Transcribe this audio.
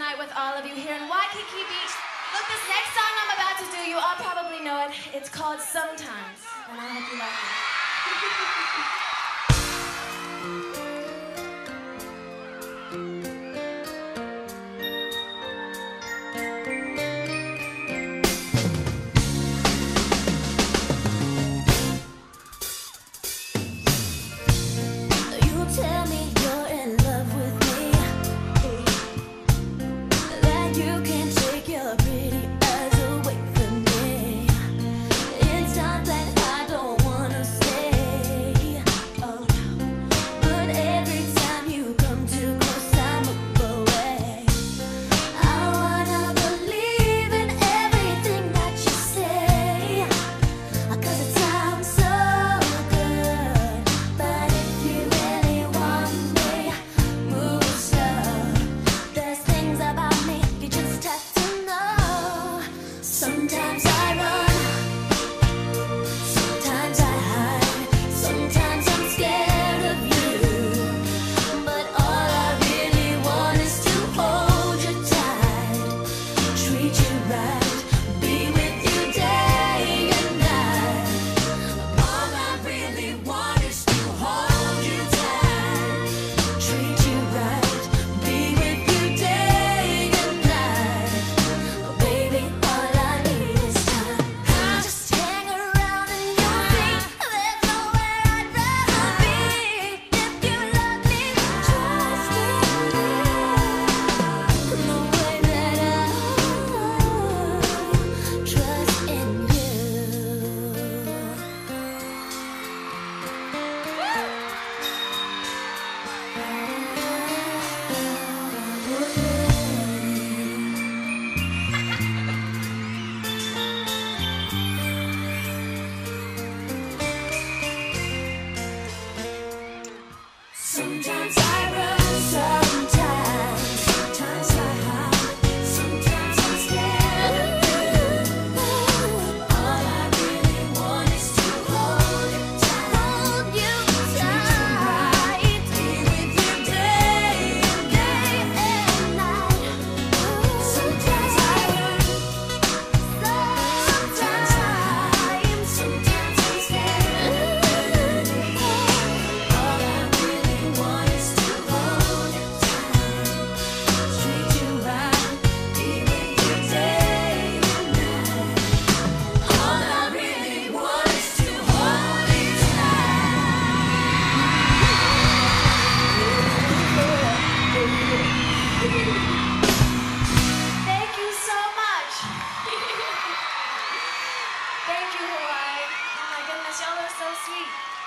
tonight with all of you here in Waikiki Beach. Look, this next song I'm about to do, you all probably know it. It's called Sometimes, and I hope you like it. Sometimes I run, sometimes I hide, sometimes I'm scared of you. All I really want is to hold you tight, be with you day and night. Sometimes I run, sometimes I hide, sometimes I'm scared of you. All I really want is to hold you tight, treat you right, be with you day and night. All I really want is to hold you Thank you so much. Thank you, Hawaii. Oh my goodness, y'all are so sweet.